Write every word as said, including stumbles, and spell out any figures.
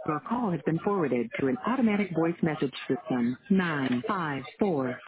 Your call has been forwarded to an automatic voice message system. nine five four